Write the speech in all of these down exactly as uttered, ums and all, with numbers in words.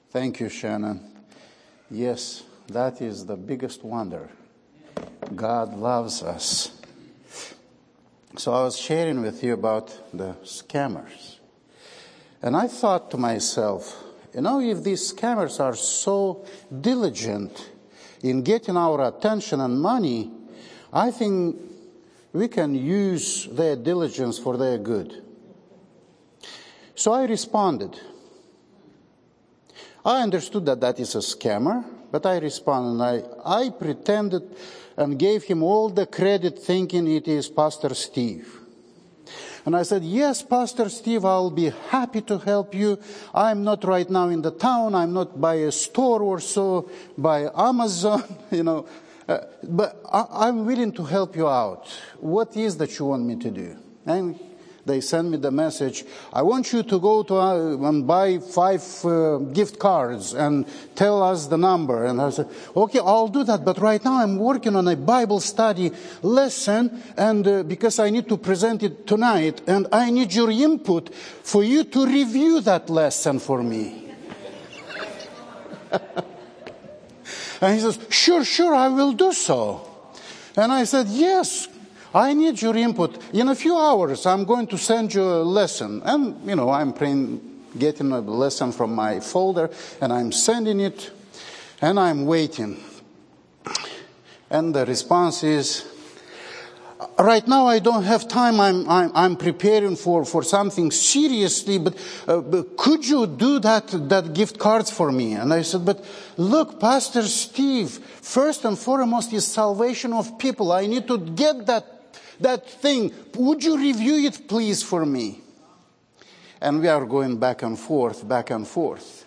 Thank you, Shannon. Yes, that is the biggest wonder. God loves us. So I was sharing with you about the scammers. And I thought to myself, you know, if these scammers are so diligent in getting our attention and money, I think we can use their diligence for their good. So I responded. I understood that that is a scammer, but I responded. I, I pretended and gave him all the credit thinking it is Pastor Steve. And I said, yes, Pastor Steve, I'll be happy to help you. I'm not right now in the town. I'm not by a store or so, by Amazon, you know. Uh, but I, I'm willing to help you out. What is that you want me to do? And they send me the message, I want you to go to uh, and buy five uh, gift cards and tell us the number. And I said, okay, I'll do that. But right now I'm working on a Bible study lesson, and uh, because I need to present it tonight, and I need your input for you to review that lesson for me. And he says, sure, sure, I will do so. And I said, yes, I need your input. In a few hours, I'm going to send you a lesson. And, you know, I'm praying, getting a lesson from my folder, and I'm sending it, and I'm waiting. And the response is, right now I don't have time. I'm, I'm, I'm preparing for, for something seriously, but, uh, but could you do that, that gift cards for me? And I said, but look, Pastor Steve, first and foremost is salvation of people. I need to get that That thing, would you review it, please, for me? And we are going back and forth, back and forth.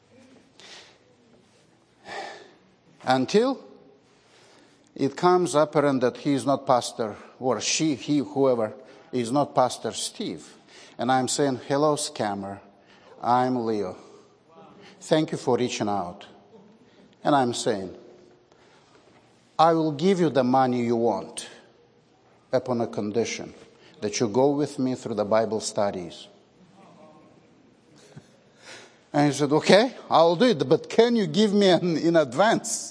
Until it comes apparent that he is not Pastor, or she, he, whoever, is not Pastor Steve. And I'm saying, hello, scammer. I'm Leo. Thank you for reaching out. And I'm saying, I will give you the money you want, upon a condition that you go with me through the Bible studies. And he said, okay, I'll do it, but can you give me an, in advance?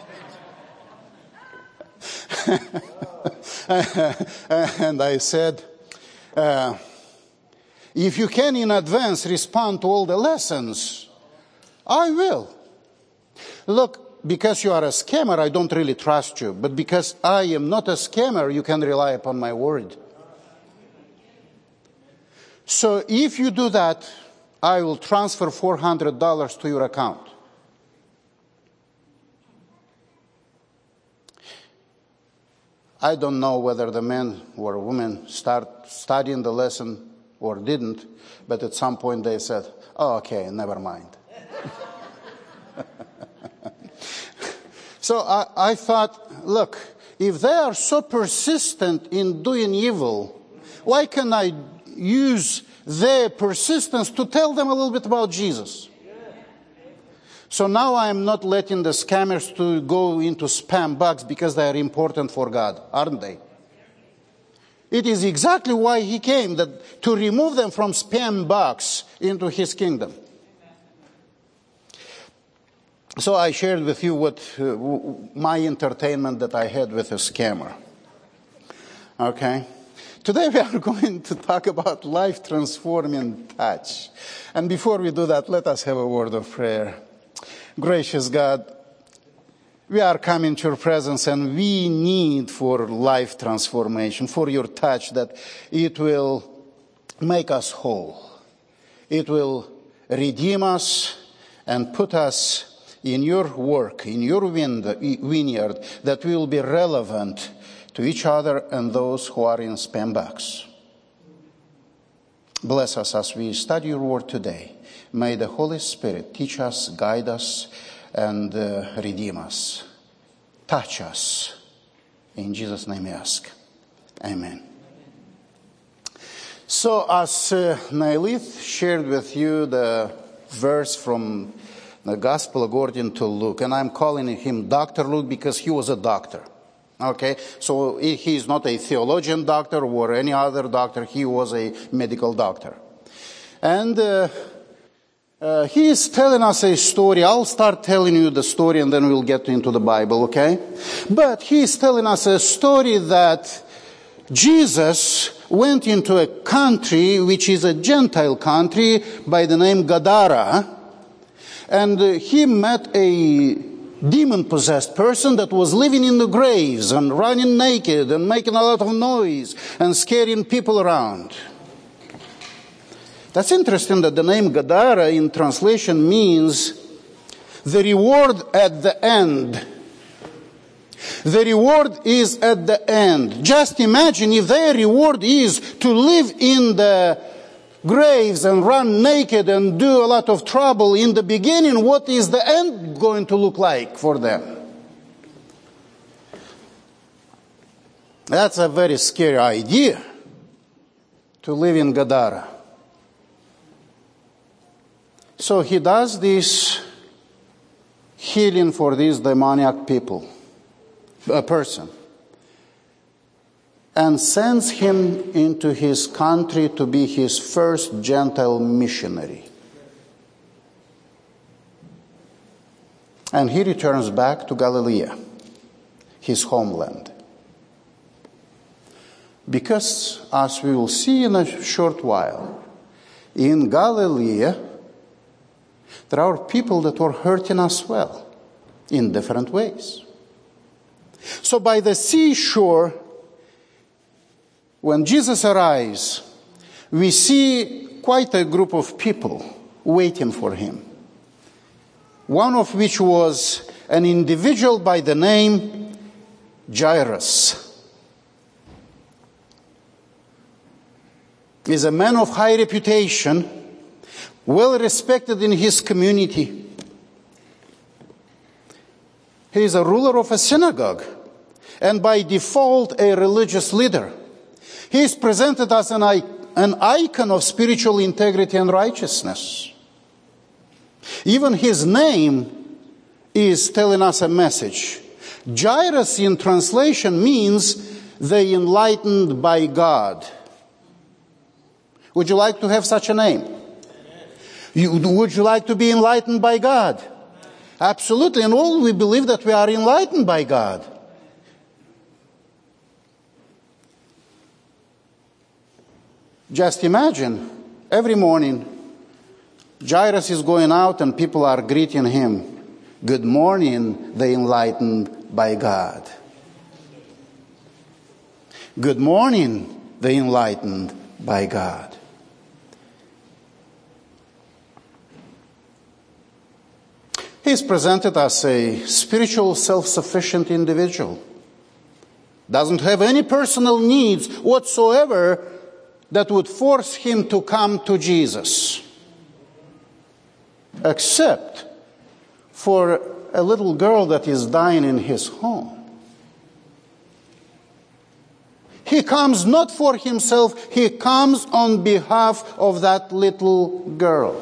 And I said, uh, if you can in advance respond to all the lessons, I will. Look, because you are a scammer, I don't really trust you. But because I am not a scammer, you can rely upon my word. So if you do that, I will transfer four hundred dollars to your account. I don't know whether the man or woman start studying the lesson or didn't, but at some point they said, oh, okay, never mind. So I, I thought, look, if they are so persistent in doing evil, why can't I use their persistence to tell them a little bit about Jesus? So now I am not letting the scammers to go into spam box because they are important for God, aren't they? It is exactly why he came, that to remove them from spam box into his kingdom. So I shared with you what uh, my entertainment that I had with a scammer. Okay? Today we are going to talk about life-transforming touch. And before we do that, let us have a word of prayer. Gracious God, we are coming to your presence and we need for life transformation, for your touch, that it will make us whole. It will redeem us and put us in your work, in your vineyard, that we will be relevant to each other and those who are in spam box. Bless us as we study your word today. May the Holy Spirit teach us, guide us, and uh, redeem us. Touch us. In Jesus' name we ask. Amen. So as uh, Nailith shared with you the verse from the Gospel according to Luke, and I'm calling him Doctor Luke because he was a doctor. Okay, so he is not a theologian doctor or any other doctor. He was a medical doctor. And uh, Uh, he is telling us a story. I'll start telling you the story and then we'll get into the Bible, okay? But he is telling us a story that Jesus went into a country which is a Gentile country by the name Gadara. And uh, he met a demon-possessed person that was living in the graves and running naked and making a lot of noise and scaring people around. That's interesting that the name Gadara in translation means the reward at the end. The reward is at the end. Just imagine if their reward is to live in the graves and run naked and do a lot of trouble in the beginning, what is the end going to look like for them? That's a very scary idea, to live in Gadara. So he does this healing for this demoniac people, a person, and sends him into his country to be his first Gentile missionary. And he returns back to Galilee, his homeland. Because, as we will see in a short while, in Galilee, there are people that were hurting as well, in different ways. So by the seashore, when Jesus arrives, we see quite a group of people waiting for him. One of which was an individual by the name Jairus. He's a man of high reputation, well respected in his community. He is a ruler of a synagogue, and by default a religious leader. He is presented as an, an icon of spiritual integrity and righteousness. Even his name is telling us a message. Jairus in translation means the enlightened by God. Would you like to have such a name? You, would you like to be enlightened by God? Absolutely. And all we believe that we are enlightened by God. Just imagine, every morning, Jairus is going out and people are greeting him. Good morning, the enlightened by God. Good morning, the enlightened by God. He is presented as a spiritual, self-sufficient individual. Doesn't have any personal needs whatsoever that would force him to come to Jesus. Except for a little girl that is dying in his home. He comes not for himself, he comes on behalf of that little girl.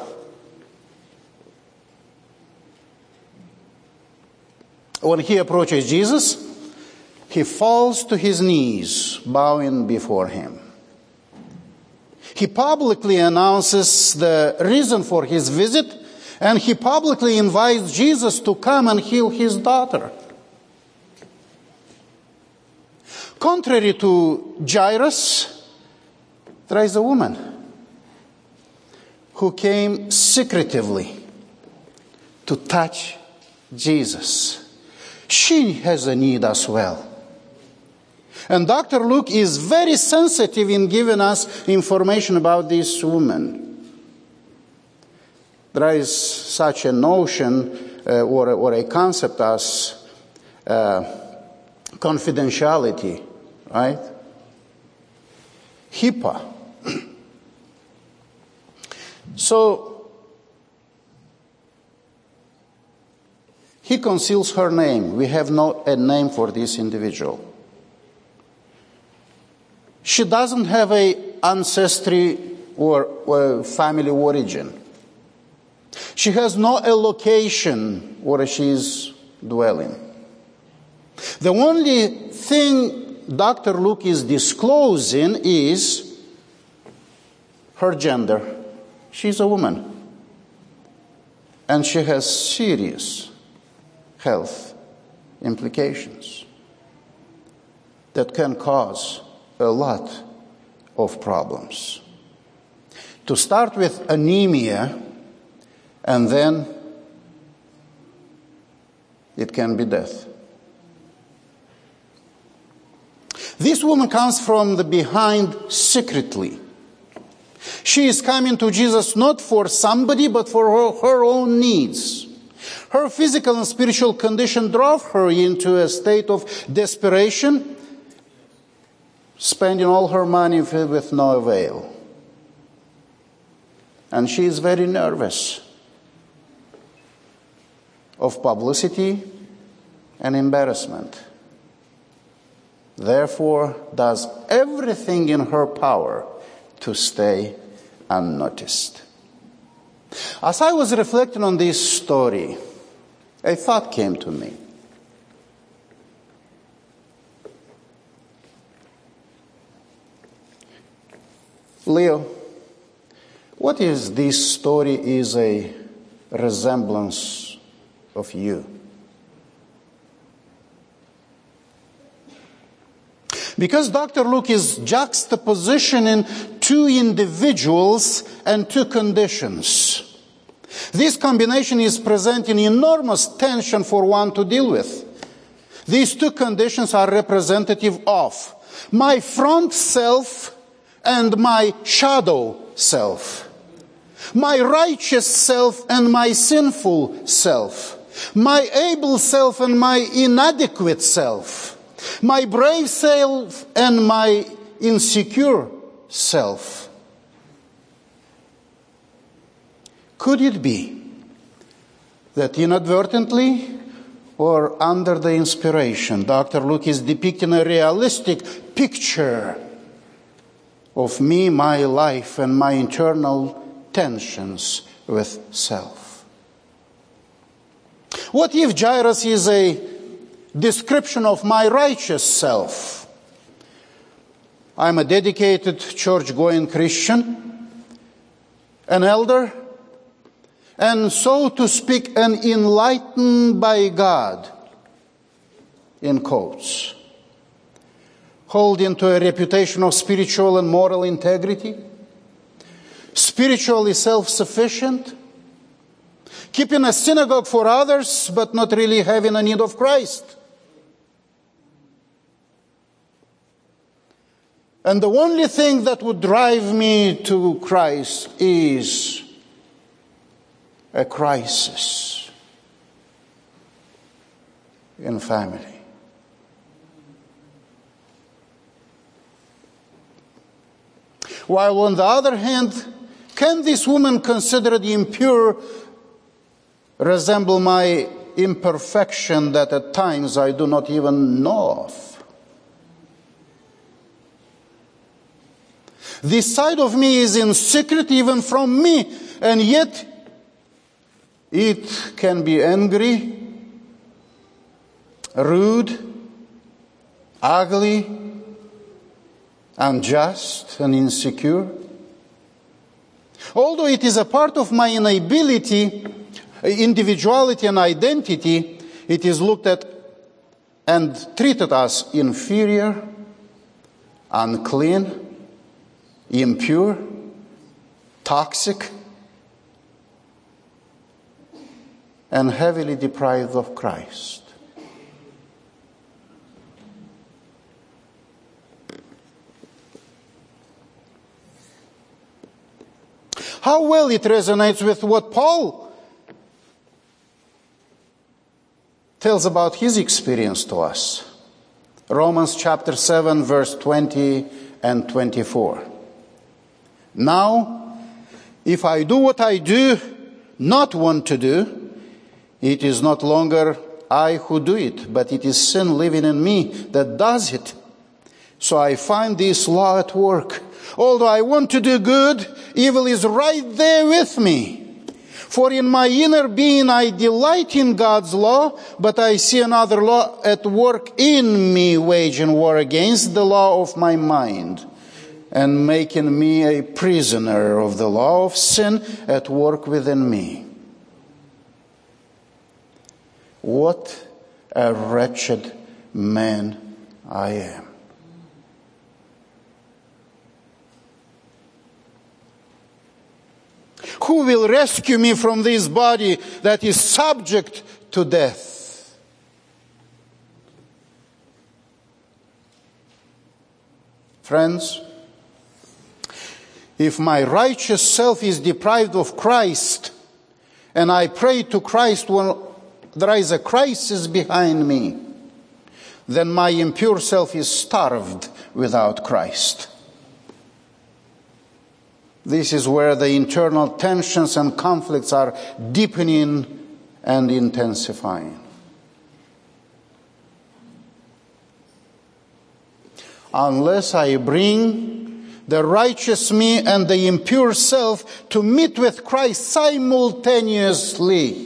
When he approaches Jesus, he falls to his knees, bowing before him. He publicly announces the reason for his visit, and he publicly invites Jesus to come and heal his daughter. Contrary to Jairus, there is a woman who came secretively to touch Jesus. She has a need as well. And Doctor Luke is very sensitive in giving us information about this woman. There is such a notion uh, or, or a concept as uh, confidentiality, right? HIPAA. So, he conceals her name. We have no a name for this individual. She doesn't have a ancestry or, or family origin. She has no a location where she is dwelling. The only thing Doctor Luke is disclosing is her gender. She's a woman. and she has serious health implications that can cause a lot of problems. To start with anemia, and then it can be death. This woman comes from the behind secretly. She is coming to Jesus not for somebody, but for her, her own needs. Her physical and spiritual condition drove her into a state of desperation, spending all her money with no avail. And she is very nervous of publicity and embarrassment. Therefore, does everything in her power to stay unnoticed. As I was reflecting on this story, a thought came to me. Leo, what is this story is a resemblance of you? Because Doctor Luke is juxtapositioning two individuals and two conditions. This combination is presenting enormous tension for one to deal with. These two conditions are representative of my front self and my shadow self. My righteous self and my sinful self. My able self and my inadequate self. My brave self and my insecure self. Could it be that inadvertently or under the inspiration, Doctor Luke is depicting a realistic picture of me, my life, and my internal tensions with self? What if Jairus is a description of my righteous self? I'm a dedicated church-going Christian, an elder, and so to speak, an enlightened by God, in quotes, holding to a reputation of spiritual and moral integrity, spiritually self-sufficient, keeping a synagogue for others, but not really having a need of Christ. And the only thing that would drive me to Christ is a crisis in family. While on the other hand, can this woman considered impure resemble my imperfection that at times I do not even know of? This side of me is in secret even from me, and yet it can be angry, rude, ugly, unjust, and insecure. Although it is a part of my inability, individuality and identity, it is looked at and treated as inferior, unclean, impure, toxic, and heavily deprived of Christ. How well it resonates with what Paul tells about his experience to us. Romans chapter seven, verse twenty and twenty-four. Now, if I do what I do not want to do, it is not longer I who do it, but it is sin living in me that does it. So I find this law at work. Although I want to do good, evil is right there with me. For in my inner being I delight in God's law, but I see another law at work in me, waging war against the law of my mind, and making me a prisoner of the law of sin at work within me. What a wretched man I am. Who will rescue me from this body that is subject to death? Friends, if my righteous self is deprived of Christ, and I pray to Christ when there is a crisis behind me, then my impure self is starved without Christ. This is where the internal tensions and conflicts are deepening and intensifying. Unless I bring the righteous me and the impure self to meet with Christ simultaneously,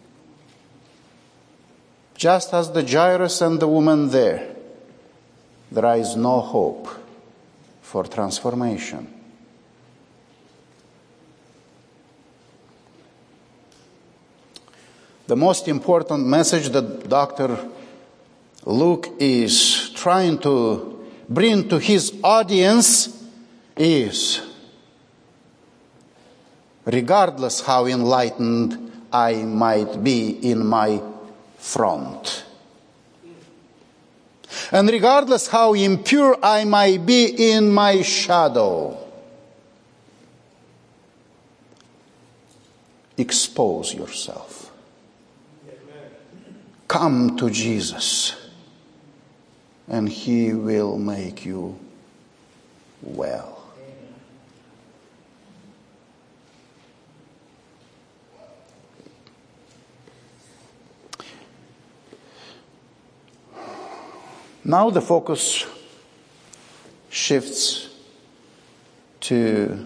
just as the Jairus and the woman there, there is no hope for transformation. The most important message that Doctor Luke is trying to bring to his audience is, regardless how enlightened I might be in my front, and regardless how impure I might be in my shadow, expose yourself. Come to Jesus, and He will make you well. Now the focus shifts to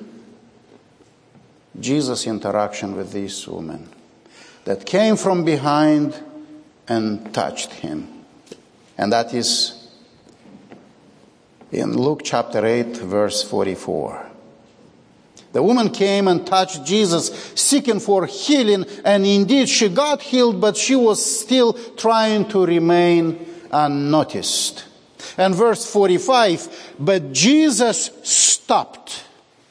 Jesus' interaction with this woman that came from behind and touched him. And that is in Luke chapter eight, verse forty-four. The woman came and touched Jesus, seeking for healing, and indeed she got healed, but she was still trying to remain unnoticed. And verse forty-five, but Jesus stopped.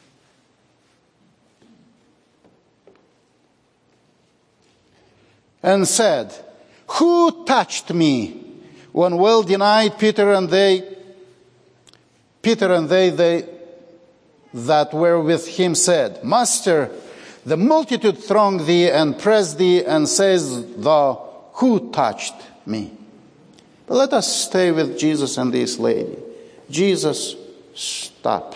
And said, who touched me? When well denied, Peter and they, Peter and they, they that were with him said, Master, the multitude throng thee and press thee, and says thou, who touched me? But let us stay with Jesus and this lady. Jesus stopped.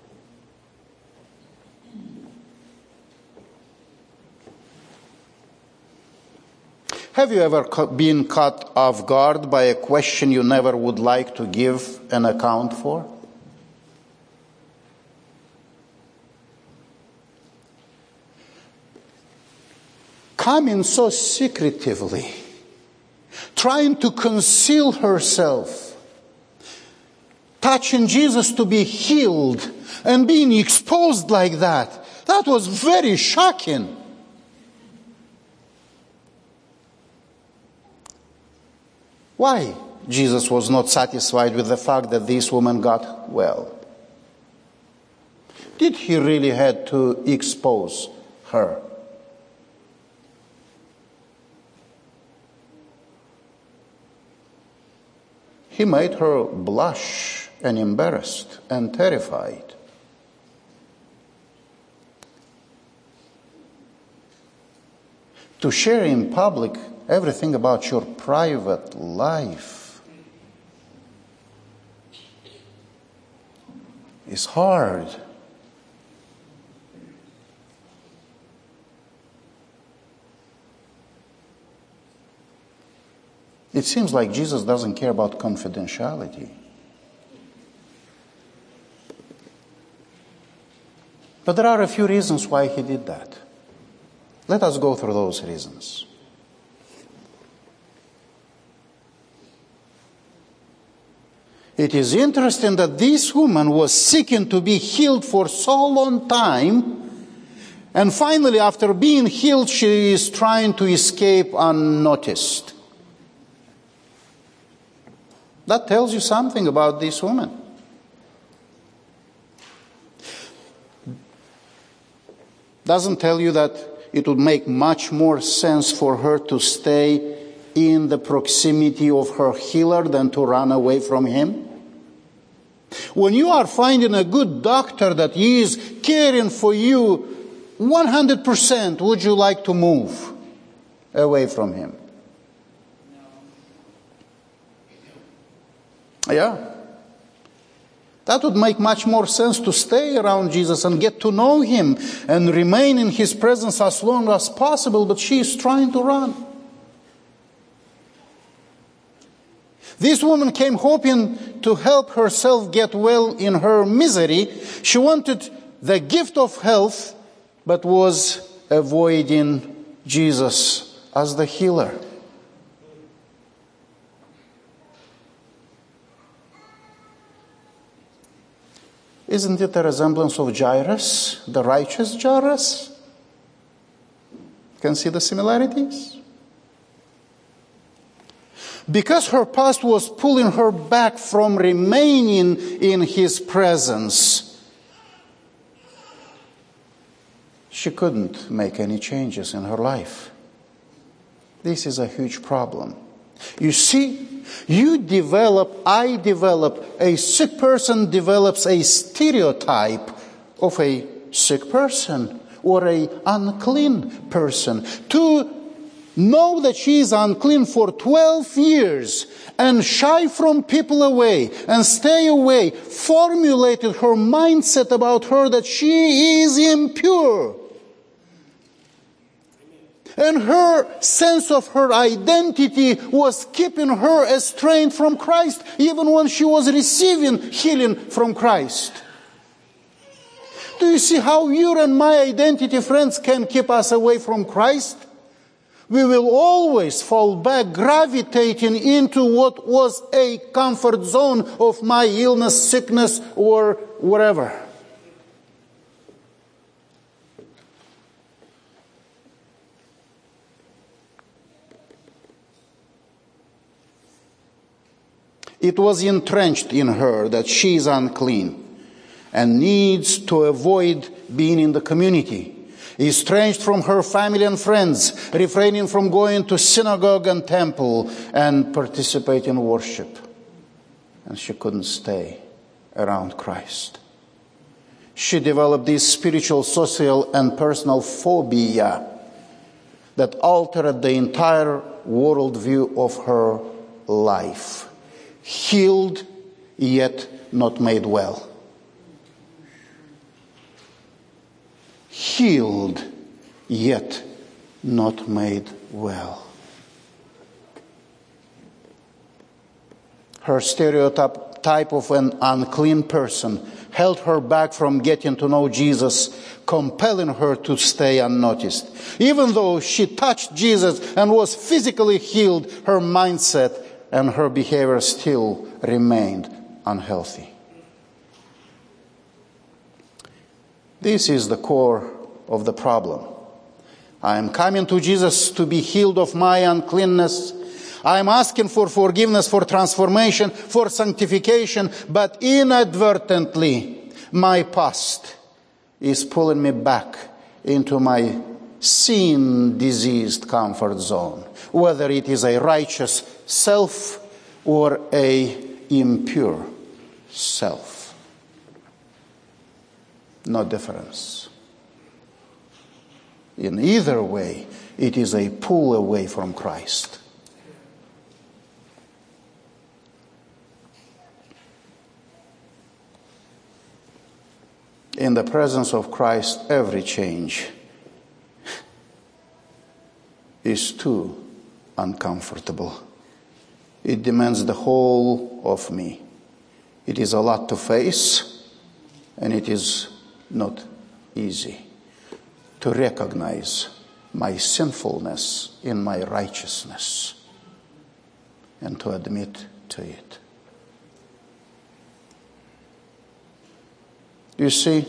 Have you ever been caught off guard by a question you never would like to give an account for? Coming so secretively, trying to conceal herself, touching Jesus to be healed, and being exposed like that. That was very shocking. Why Jesus was not satisfied with the fact that this woman got well? Did he really had to expose her? He made her blush and embarrassed and terrified. To share in public everything about your private life is hard. It seems like Jesus doesn't care about confidentiality. But there are a few reasons why he did that. Let us go through those reasons. It is interesting that this woman was seeking to be healed for so long time, and finally, after being healed, she is trying to escape unnoticed. That tells you something about this woman. Doesn't tell you that it would make much more sense for her to stay in the proximity of her healer than to run away from him? When you are finding a good doctor that he is caring for you one hundred percent, would you like to move away from him? Yeah. That would make much more sense to stay around Jesus and get to know him and remain in his presence as long as possible, but she is trying to run. This woman came hoping to help herself get well in her misery. She wanted the gift of health, but was avoiding Jesus as the healer. Isn't it a resemblance of Jairus, the righteous Jairus? Can see the similarities? Because her past was pulling her back from remaining in his presence, she couldn't make any changes in her life. This is a huge problem. You see, you develop, I develop, a sick person develops a stereotype of a sick person or an unclean person. To know that she is unclean for twelve years and shy from people away and stay away, formulated her mindset about her that she is impure. And her sense of her identity was keeping her estranged from Christ, even when she was receiving healing from Christ. Do you see how your and my identity, friends, can keep us away from Christ? We will always fall back, gravitating into what was a comfort zone of my illness, sickness, or whatever. It was entrenched in her that she is unclean and needs to avoid being in the community, estranged from her family and friends, refraining from going to synagogue and temple and participate in worship. And she couldn't stay around Christ. She developed this spiritual, social, and personal phobia that altered the entire worldview of her life. Healed, yet not made well. Healed, yet not made well. Her stereotype type of an unclean person held her back from getting to know Jesus, compelling her to stay unnoticed. Even though she touched Jesus and was physically healed, her mindset and her behavior still remained unhealthy. This is the core of the problem. I am coming to Jesus to be healed of my uncleanness. I am asking for forgiveness, for transformation, for sanctification, but inadvertently, my past is pulling me back into my sin-diseased comfort zone, whether it is a righteous self or a impure self. No difference. In either way, it is a pull away from Christ. In the presence of Christ, every change is too uncomfortable. It demands the whole of me. It is a lot to face, and it is not easy to recognize my sinfulness in my righteousness and to admit to it. You see,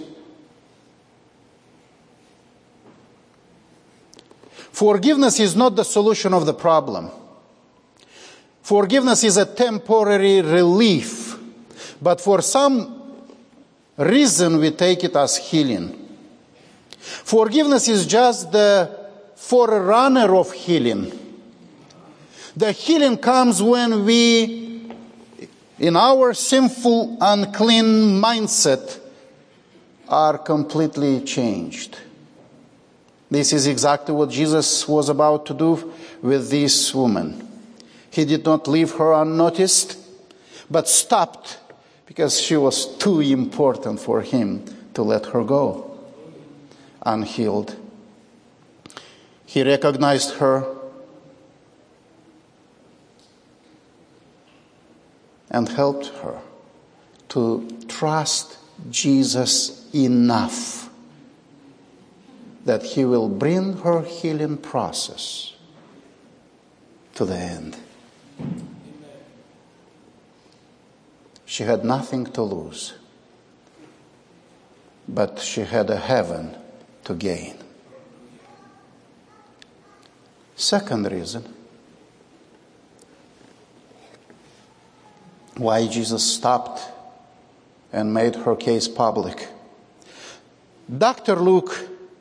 forgiveness is not the solution of the problem. Forgiveness is a temporary relief, but for some reason we take it as healing. Forgiveness is just the forerunner of healing. The healing comes when we, in our sinful, unclean mindset, are completely changed. This is exactly what Jesus was about to do with this woman. He did not leave her unnoticed, but stopped because she was too important for him to let her go unhealed. He recognized her and helped her to trust Jesus enough that he will bring her healing process to the end. She had nothing to lose, but she had a heaven to gain. Second reason why Jesus stopped and made her case public. Doctor Luke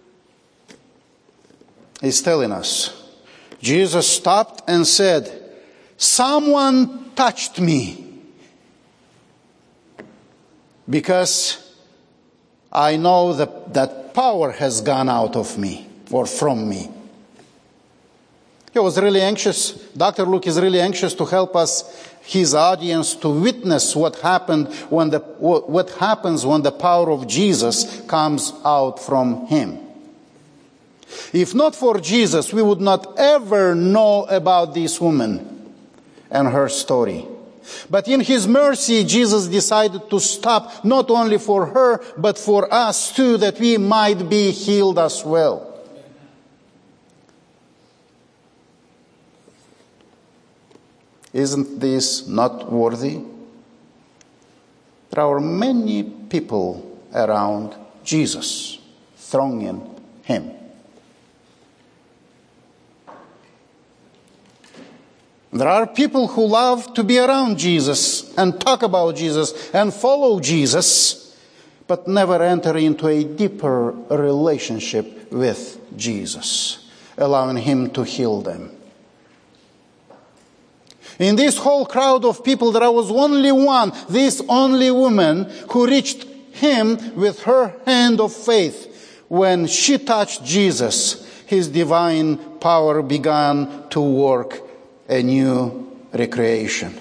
is telling us, Jesus stopped and said, "Someone touched me because I know that, that power has gone out of me or from me." He was really anxious. Doctor Luke is really anxious to help us, his audience, to witness what happened when the what happens when the power of Jesus comes out from him. If not for Jesus, we would not ever know about this woman and her story. But in his mercy, Jesus decided to stop not only for her, but for us too, that we might be healed as well. Isn't this not worthy? There are many people around Jesus, thronging him. There are people who love to be around Jesus and talk about Jesus and follow Jesus, but never enter into a deeper relationship with Jesus, allowing him to heal them. In this whole crowd of people, there was only one, this only woman, who reached him with her hand of faith. When she touched Jesus, his divine power began to work a new recreation,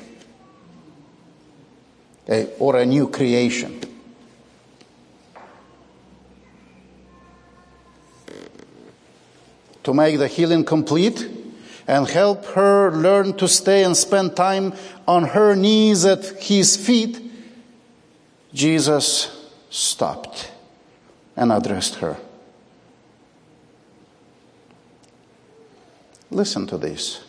a, or a new creation. To make the healing complete and help her learn to stay and spend time on her knees at his feet, Jesus stopped and addressed her. Listen to this.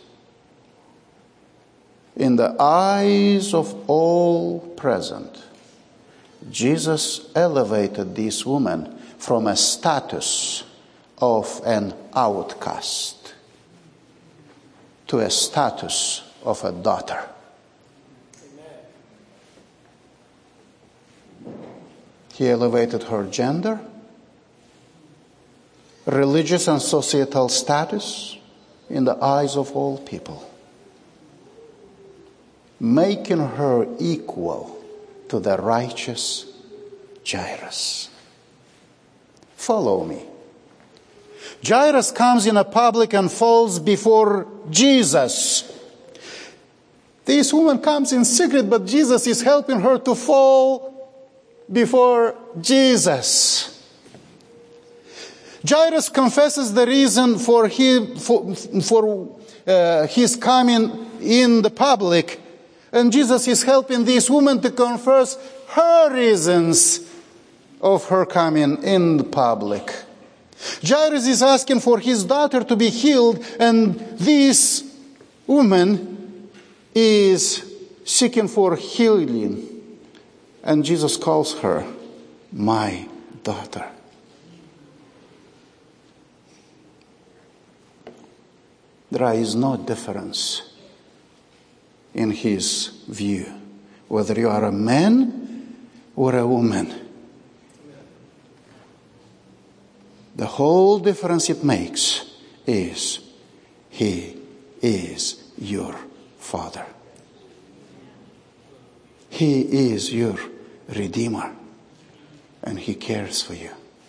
In the eyes of all present, Jesus elevated this woman from a status of an outcast to a status of a daughter. He elevated her gender, religious and societal status in the eyes of all people, making her equal to the righteous Jairus. Follow me. Jairus comes in a public and falls before Jesus. This woman comes in secret, but Jesus is helping her to fall before Jesus. Jairus confesses the reason for him for, for uh, his coming in the public, and Jesus is helping this woman to confess her reasons of her coming in the public. Jairus is asking for his daughter to be healed, and this woman is seeking for healing. And Jesus calls her, my daughter. There is no difference in his view, whether you are a man or a woman. The whole difference it makes is he is your Father. He is your Redeemer, and he cares for you.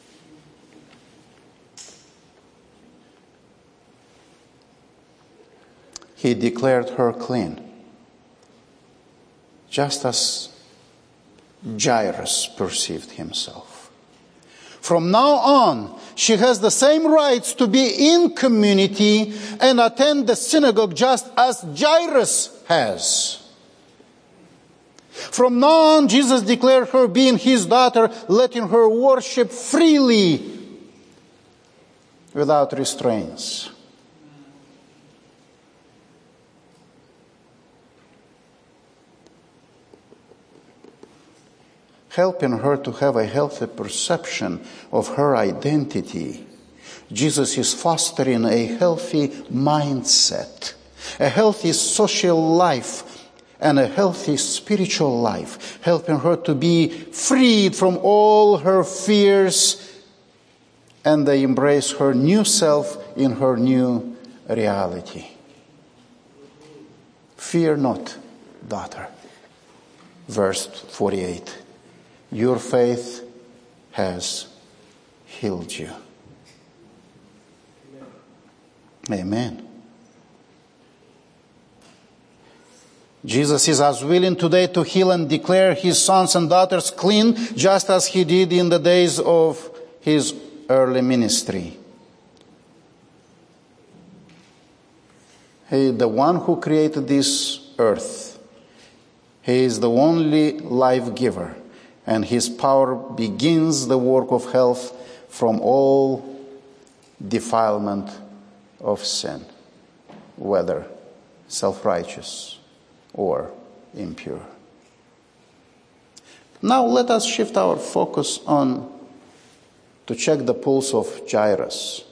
He declared her clean, just as Jairus perceived himself. From now on, she has the same rights to be in community and attend the synagogue just as Jairus has. From now on, Jesus declared her being his daughter, letting her worship freely without restraints. Helping her to have a healthy perception of her identity, Jesus is fostering a healthy mindset, a healthy social life, and a healthy spiritual life, helping her to be freed from all her fears and they embrace her new self in her new reality. Fear not, daughter. Verse forty-eight. Your faith has healed you. Amen. Jesus is as willing today to heal and declare his sons and daughters clean, just as he did in the days of his early ministry. He is the one who created this earth. He is the only life giver, and his power begins the work of health from all defilement of sin, whether self-righteous or impure. Now let us shift our focus on to check the pulse of Jairus.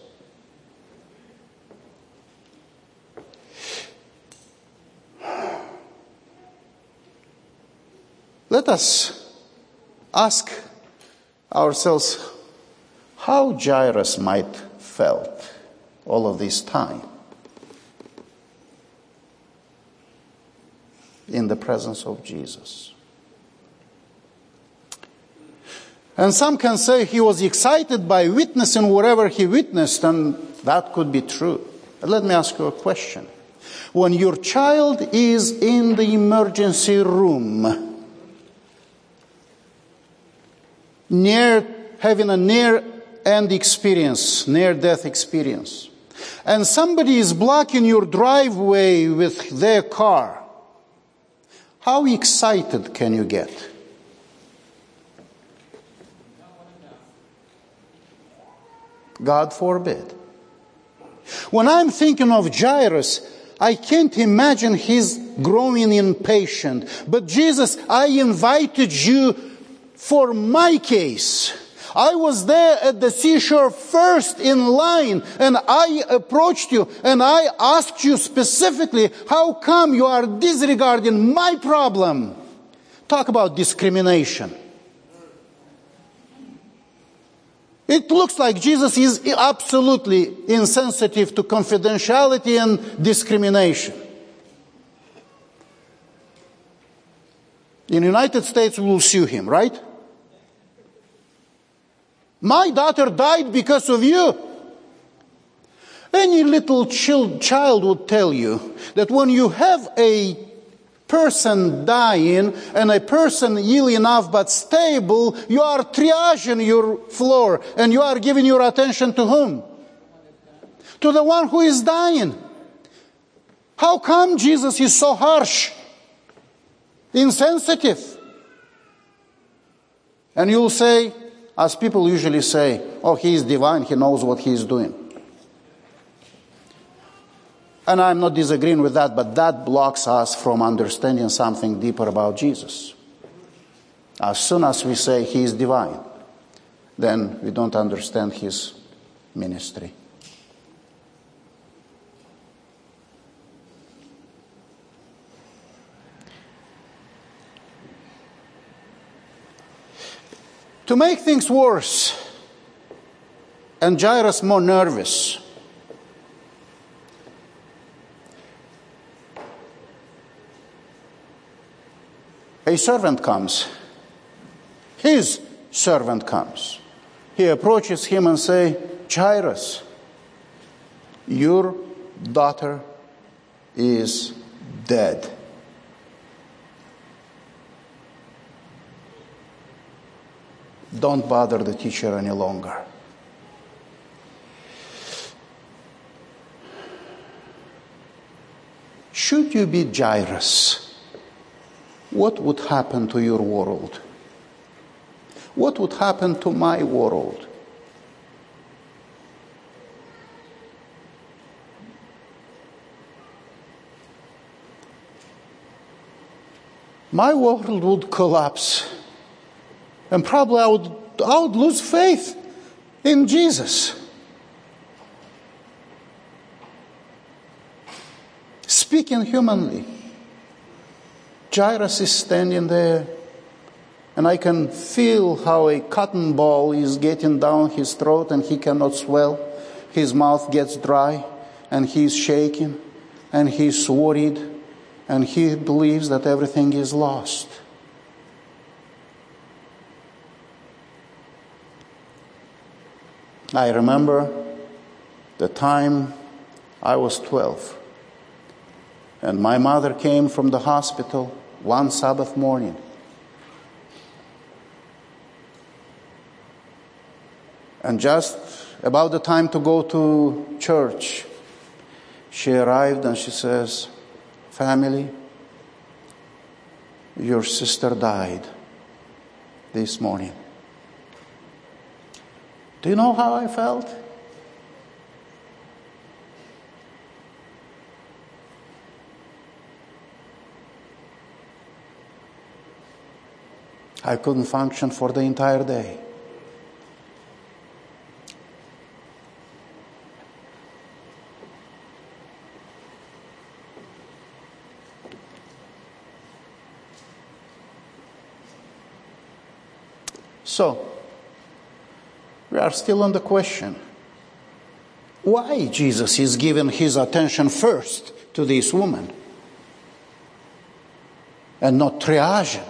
Let us ask ourselves how Jairus might felt all of this time in the presence of Jesus. And some can say he was excited by witnessing whatever he witnessed, and that could be true. But let me ask you a question. When your child is in the emergency room, near having a near-end experience, near-death experience, and somebody is blocking your driveway with their car, how excited can you get? God forbid. When I'm thinking of Jairus, I can't imagine his growing impatient. But Jesus, I invited you for my case. I was there at the seashore first in line, and I approached you and I asked you specifically, how come you are disregarding my problem? Talk about discrimination. It looks like Jesus is absolutely insensitive to confidentiality and discrimination. In the United States, we will sue him, right? My daughter died because of you. Any little child would tell you that when you have a person dying and a person ill enough but stable, you are triaging your floor and you are giving your attention to whom? To the one who is dying. How come Jesus is so harsh, insensitive? And you'll say, as people usually say, oh, he is divine, he knows what he is doing. And I'm not disagreeing with that, but that blocks us from understanding something deeper about Jesus. As soon as we say he is divine, then we don't understand his ministry. To make things worse, and Jairus more nervous, a servant comes. His servant comes. He approaches him and says, Jairus, your daughter is dead. Don't bother the teacher any longer. Should you be Jairus, what would happen to your world? What would happen to my world? My world would collapse. And probably I would, I would lose faith in Jesus. Speaking humanly, Jairus is standing there, and I can feel how a cotton ball is getting down his throat and he cannot swell. His mouth gets dry, and he's shaking, and he's worried, and he believes that everything is lost. I remember the time I was twelve, and my mother came from the hospital one Sabbath morning. And just about the time to go to church, she arrived and she says, family, your sister died this morning. Do you know how I felt? I couldn't function for the entire day. So, we are still on the question, why Jesus is giving his attention first to this woman and not triaging?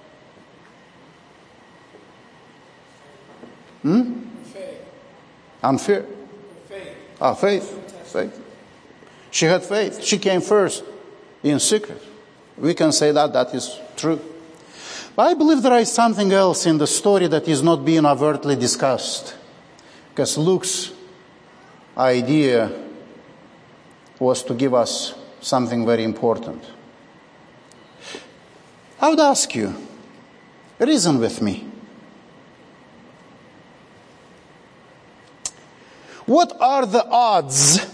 Hmm? Faith. Unfair? Faith. Ah, faith. Faith. She had faith. She came first in secret. We can say that that is true. But I believe there is something else in the story that is not being overtly discussed. Because Luke's idea was to give us something very important. I would ask you, reason with me. What are the odds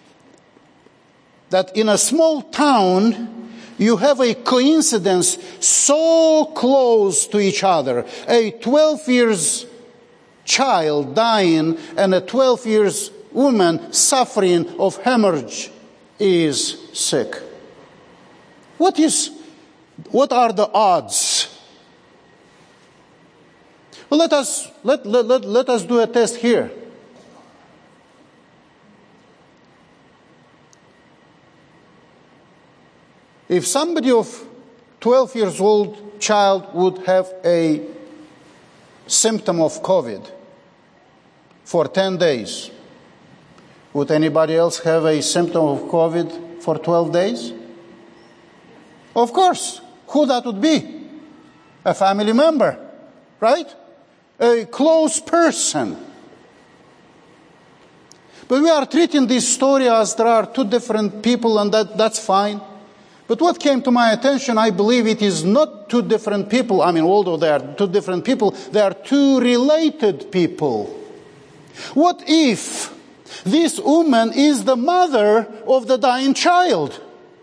that in a small town you have a coincidence so close to each other? A twelve years child dying and a twelve years woman suffering of hemorrhage is sick. What is, what are the odds? Well, let us, let, let, let, let us do a test here. If somebody of twelve years old child would have a symptom of COVID for ten days, would anybody else have a symptom of COVID for twelve days? Of course. Who that would be? A family member, right? A close person. But we are treating this story as there are two different people, and that, that's fine. But what came to my attention, I believe it is not two different people. I mean, although they are two different people, they are two related people. What if this woman is the mother of the dying child?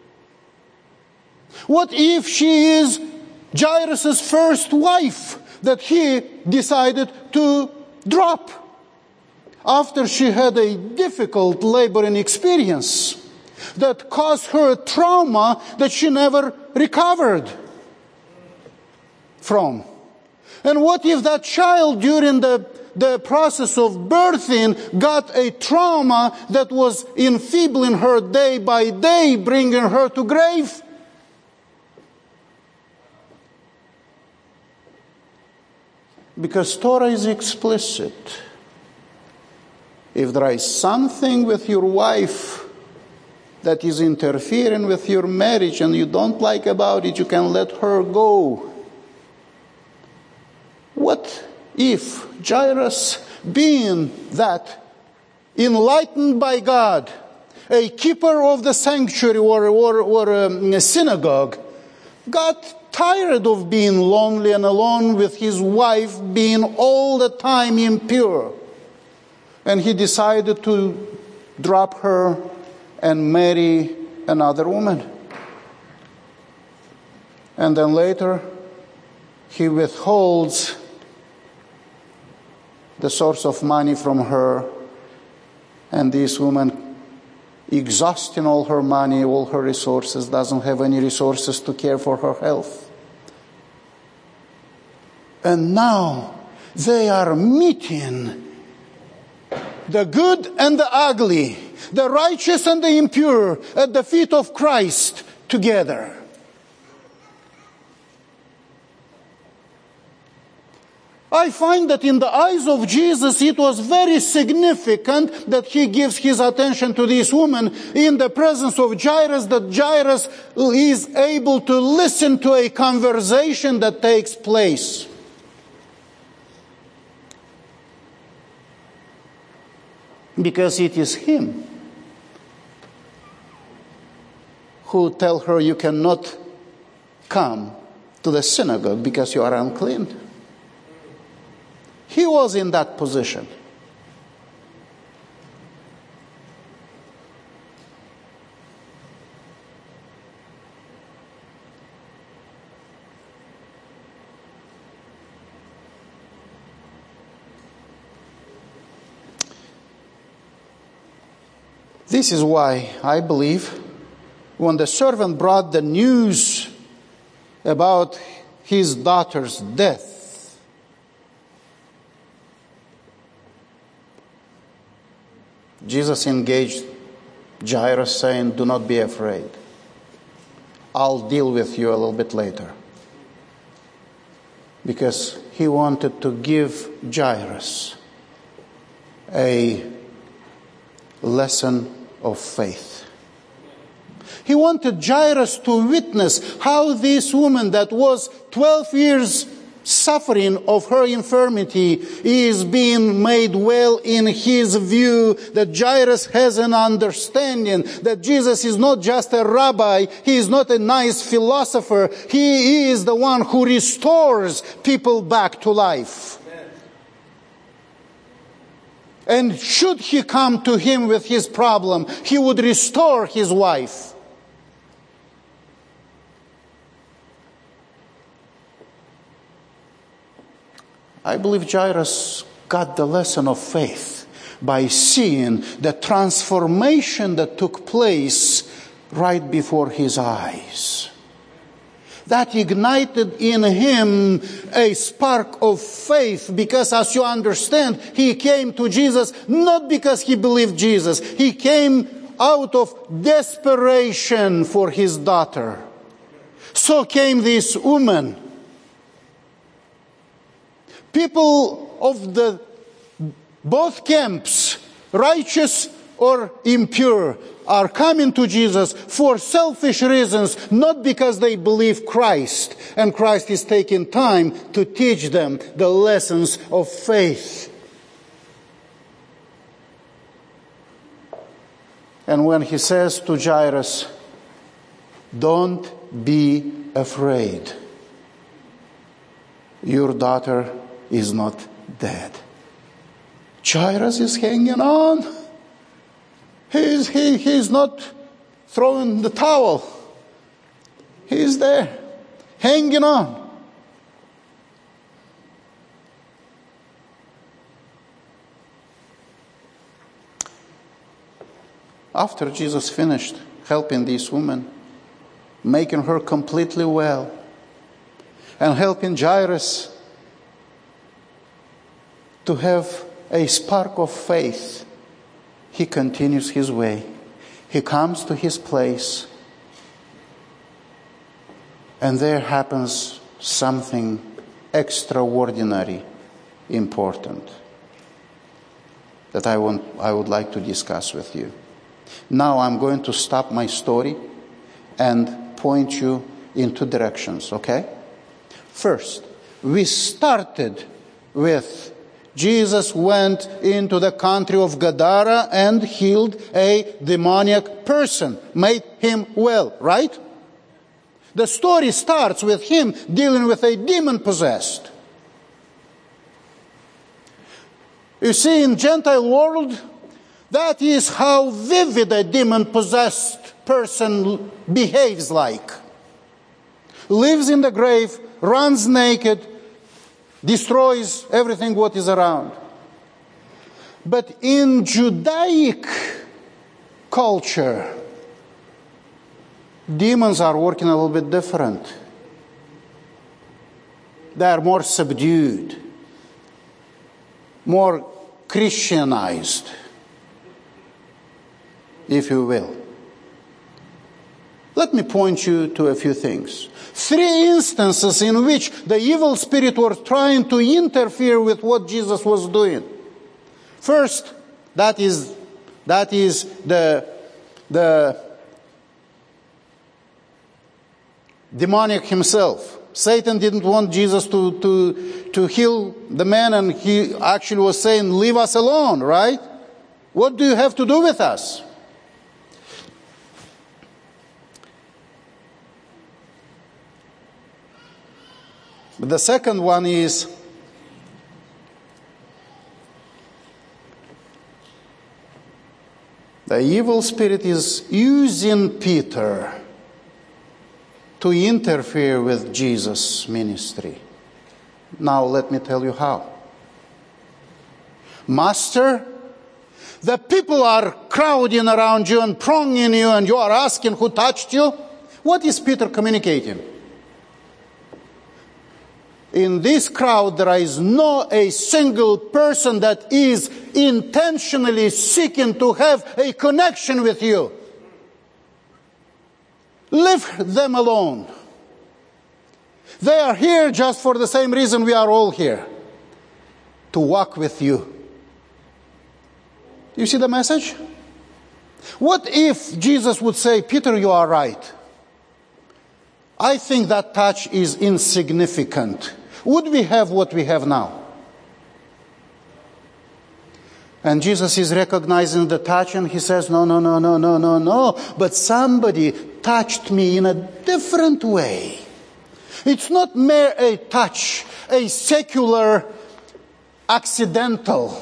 What if she is Jairus' first wife that he decided to drop after she had a difficult laboring experience that caused her trauma that she never recovered from? And what if that child during the, the process of birthing got a trauma that was enfeebling her day by day, bringing her to grave? Because Torah is explicit. If there is something with your wife that is interfering with your marriage and you don't like about it, you can let her go. What if Jairus, being that enlightened by God, a keeper of the sanctuary or, or, or a synagogue, got tired of being lonely and alone with his wife being all the time impure, and he decided to drop her and marry another woman. And then later, he withholds the source of money from her, and this woman, exhausting all her money, all her resources, doesn't have any resources to care for her health. And now they are meeting the good and the ugly, the righteous and the impure at the feet of Christ together. I find that in the eyes of Jesus it was very significant that he gives his attention to this woman in the presence of Jairus, that Jairus is able to listen to a conversation that takes place. Because it is him who tell her, you cannot come to the synagogue because you are unclean. He was in that position. This is why I believe when the servant brought the news about his daughter's death, Jesus engaged Jairus, saying, do not be afraid. I'll deal with you a little bit later. Because he wanted to give Jairus a lesson of faith. He wanted Jairus to witness how this woman that was twelve years suffering of her infirmity is being made well in his view, that Jairus has an understanding that Jesus is not just a rabbi, he is not a nice philosopher, he is the one who restores people back to life. And should he come to him with his problem, he would restore his wife. I believe Jairus got the lesson of faith by seeing the transformation that took place right before his eyes. That ignited in him a spark of faith, because as you understand, he came to Jesus not because he believed Jesus. He came out of desperation for his daughter. So came this woman. People of the both camps, righteous or impure, are coming to Jesus for selfish reasons, not because they believe Christ. And Christ is taking time to teach them the lessons of faith. And when he says to Jairus, don't be afraid, your daughter is not dead. Jairus is hanging on. He's, he, he's not throwing the towel. He's there, hanging on. After Jesus finished helping this woman, making her completely well, and helping Jairus to have a spark of faith, he continues his way. He comes to his place, and there happens something extraordinary, important, that I want, I would like to discuss with you. Now I'm going to stop my story and point you in two directions, okay? First, we started with Jesus went into the country of Gadara and healed a demoniac person, made him well, right? The story starts with him dealing with a demon-possessed. You see, in Gentile world, that is how vivid a demon-possessed person behaves like. Lives in the grave, runs naked, destroys everything what is around. But in Judaic culture, demons are working a little bit different. They are more subdued, more Christianized, if you will. Let me point you to a few things. Three instances in which the evil spirit was trying to interfere with what Jesus was doing. First, that is, that is the, the demoniac himself. Satan didn't want Jesus to, to, to heal the man, and he actually was saying, leave us alone, right? What do you have to do with us? But the second one is the evil spirit is using Peter to interfere with Jesus' ministry. Now let me tell you how. Master, the people are crowding around you and pronging you, and you are asking who touched you. What is Peter communicating? In this crowd, there is no a single person that is intentionally seeking to have a connection with you. Leave them alone. They are here just for the same reason we are all here. To walk with you. You see the message? What if Jesus would say, Peter, you are right. I think that touch is insignificant. Would we have what we have now? And Jesus is recognizing the touch, and he says, no, no, no, no, no, no, no. But somebody touched me in a different way. It's not mere a touch, a secular, accidental.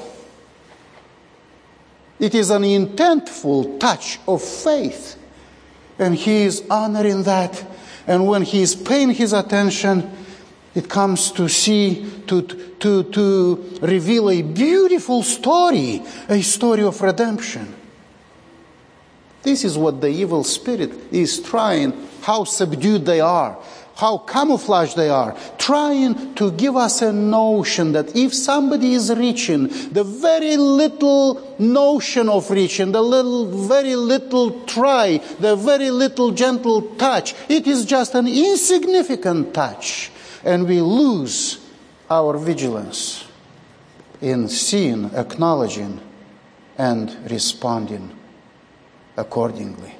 It is an intentful touch of faith. And he is honoring that. And when he is paying his attention, it comes to see, to, to, to reveal a beautiful story, a story of redemption. This is what the evil spirit is trying, how subdued they are, how camouflaged they are, trying to give us a notion that if somebody is reaching, the very little notion of reaching, the little, very little try, the very little gentle touch, it is just an insignificant touch. And we lose our vigilance in seeing, acknowledging, and responding accordingly.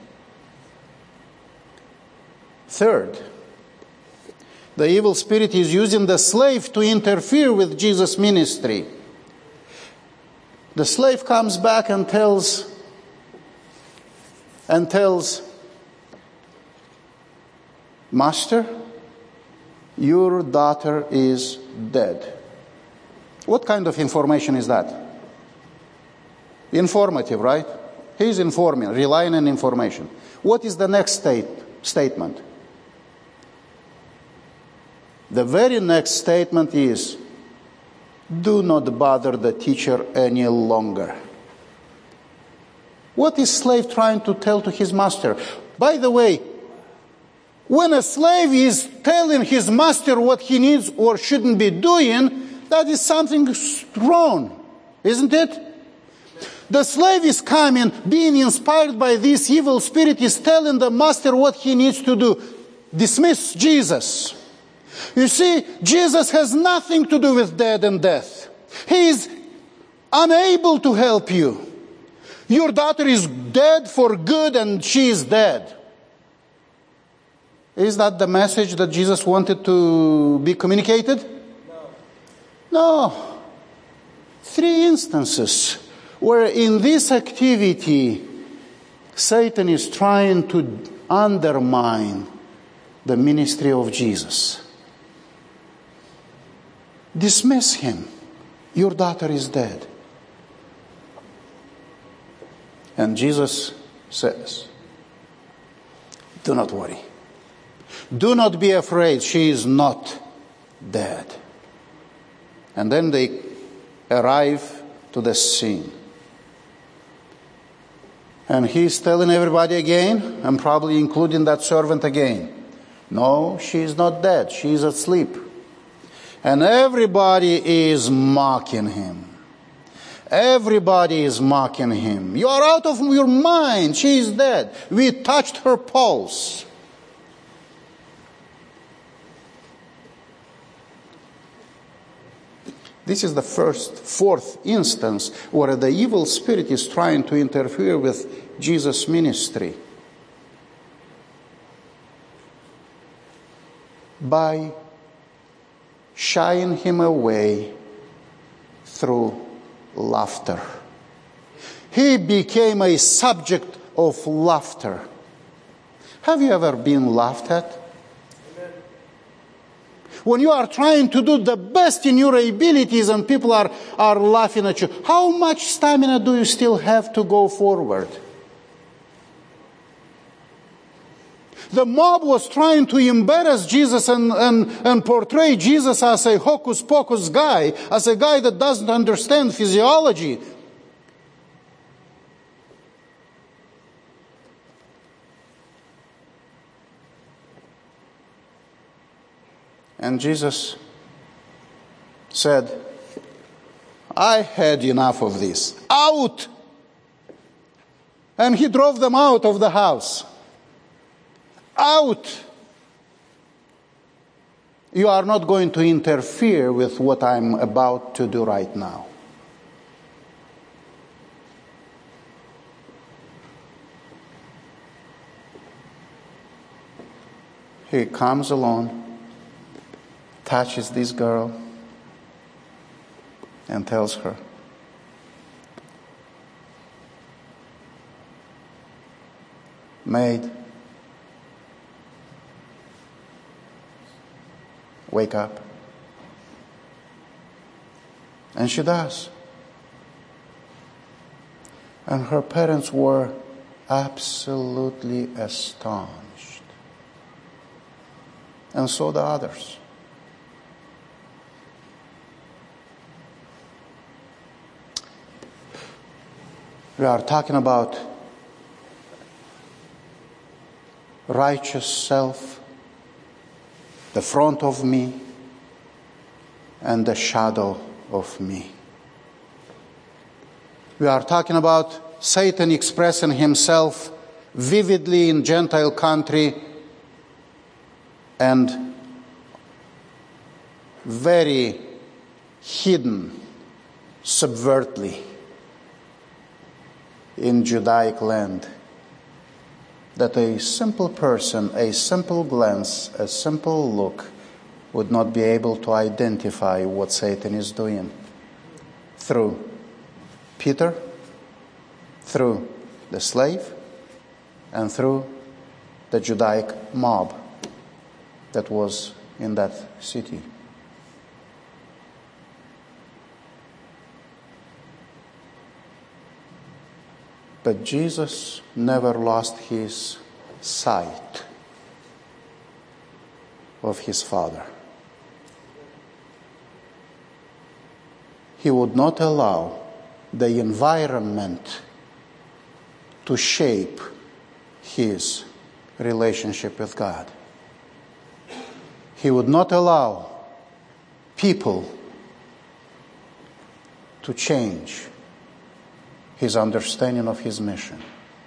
Third, the evil spirit is using the slave to interfere with Jesus' ministry. The slave comes back and tells, and tells, Master, your daughter is dead. What kind of information is that? Informative, right? He's informing, relying on information. What is the next state, statement? The very next statement is, do not bother the teacher any longer. What is slave trying to tell to his master? By the way, when a slave is telling his master what he needs or shouldn't be doing, that is something wrong, isn't it? The slave is coming, being inspired by this evil spirit, is telling the master what he needs to do. Dismiss Jesus. You see, Jesus has nothing to do with death and death. He is unable to help you. Your daughter is dead for good and she is dead. Is that the message that Jesus wanted to be communicated? No. No. Three instances where in this activity Satan is trying to undermine the ministry of Jesus. Dismiss him. Your daughter is dead. And Jesus says, do not worry. Do not be afraid. She is not dead. And then they arrive to the scene. And he's telling everybody again, and probably including that servant again, no, she is not dead. She is asleep. And everybody is mocking him. Everybody is mocking him. You are out of your mind. She is dead. We touched her pulse. This is the first, fourth instance where the evil spirit is trying to interfere with Jesus' ministry by shying him away through laughter. He became a subject of laughter. Have you ever been laughed at? When you are trying to do the best in your abilities and people are, are laughing at you, how much stamina do you still have to go forward? The mob was trying to embarrass Jesus and, and, and portray Jesus as a hocus pocus guy, as a guy that doesn't understand physiology. And Jesus said, I had enough of this. Out! And he drove them out of the house. Out! You are not going to interfere with what I'm about to do right now. He comes along, touches this girl, and tells her, maid, wake up. And she does. And her parents were absolutely astonished. And so the others. We are talking about righteous self, the front of me, and the shadow of me. We are talking about Satan expressing himself vividly in Gentile country and very hidden, subvertly in Judaic land, that a simple person, a simple glance, a simple look would not be able to identify what Satan is doing. Through Peter, through the slave, and through the Judaic mob that was in that city. But Jesus never lost his sight of his Father. He would not allow the environment to shape his relationship with God. He would not allow people to change his understanding of his mission.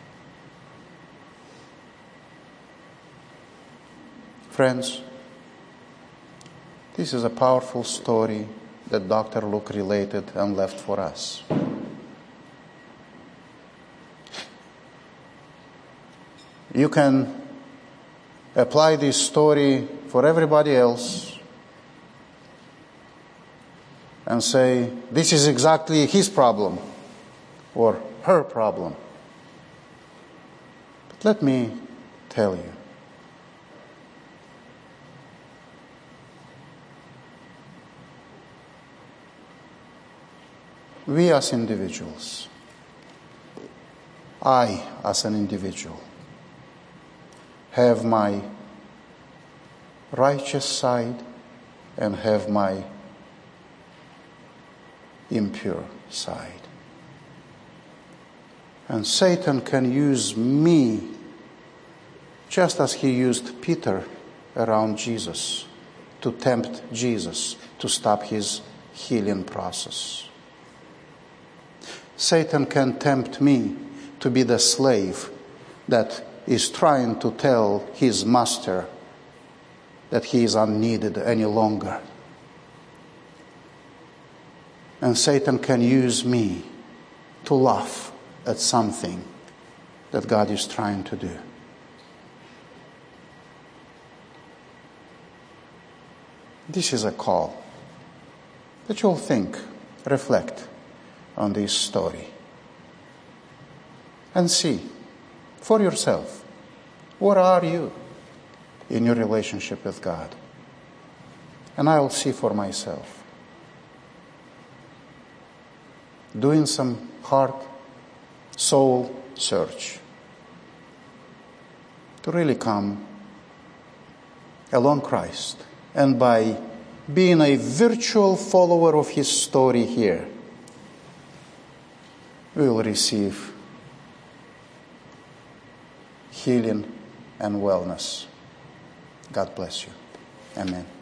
Friends, this is a powerful story that Doctor Luke related and left for us. You can apply this story for everybody else and say, this is exactly his problem or her problem. But let me tell you, we as individuals, I as an individual, have my righteous side and have my impure side. And Satan can use me just as he used Peter around Jesus to tempt Jesus to stop his healing process. Satan can tempt me to be the slave that is trying to tell his master that he is unneeded any longer. And Satan can use me to laugh at something that God is trying to do. This is a call that you'll think, reflect on this story, and see for yourself, where are you in your relationship with God? And I will see for myself. Doing some heart, soul search to really come along Christ. And by being a virtual follower of his story here, we will receive healing and wellness. God bless you. Amen.